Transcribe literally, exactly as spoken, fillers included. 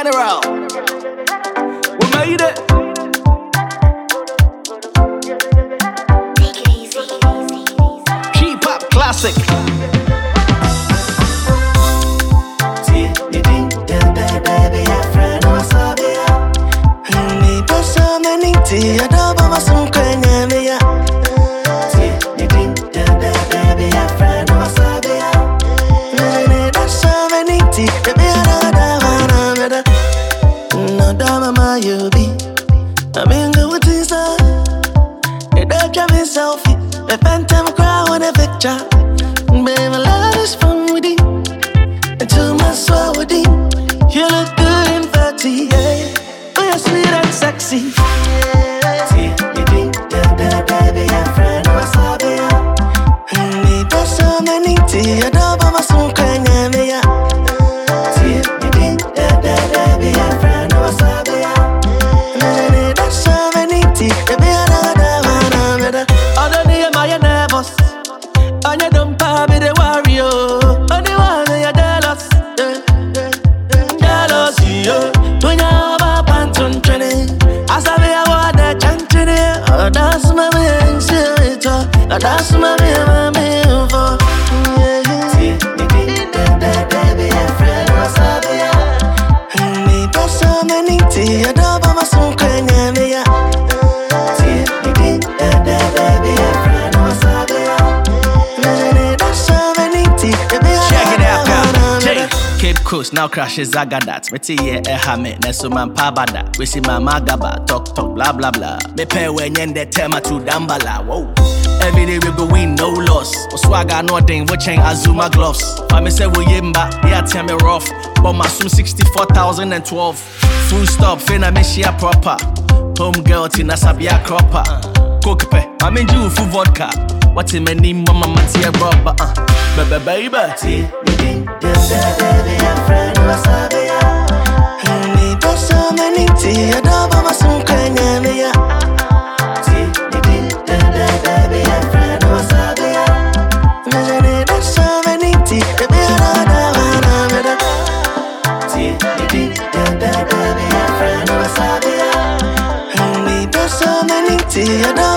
General. We made it. Take it easy. G-pop classic. You be, I mean, go with this. You don't drive me selfie. The phantom crowd on a picture. Baby, my love is from within. Until my soul within. You look good and fatty, yeah. Oh, you're sweet and sexy. See, you think that baby, your friend was up here. Need so many tea. I don't want my son crying, yeah. See, you think that baby, your friend was up here. That's my baby, my for. See, you think that baby, your friend was up here. Need so many tea, I don't want my son crying, yeah. See, you think that baby, your friend was up here. Need so many tea, check it out, now. J. Cape Coast now crashes Zagadat. Me tea ye ehame, nesu man pabada. We see my magaba, talk talk, blah blah blah. Me pay when yende tema to dambala. Whoa. Every day we go win, no loss. O swagger nothing, we chain Azuma gloves. For me say we yimba, yeah tell me rough. But my soon sixty-four thousand twelve. Full stop, finna me share proper. Home girl tina sabia cropper. Coke pe, I mean you full vodka. What's in my name, mama matia rubber. Uh, baby baby. See, you think that baby, your friend was up here. Need so many tea, I don't want my son crying, yeah. You know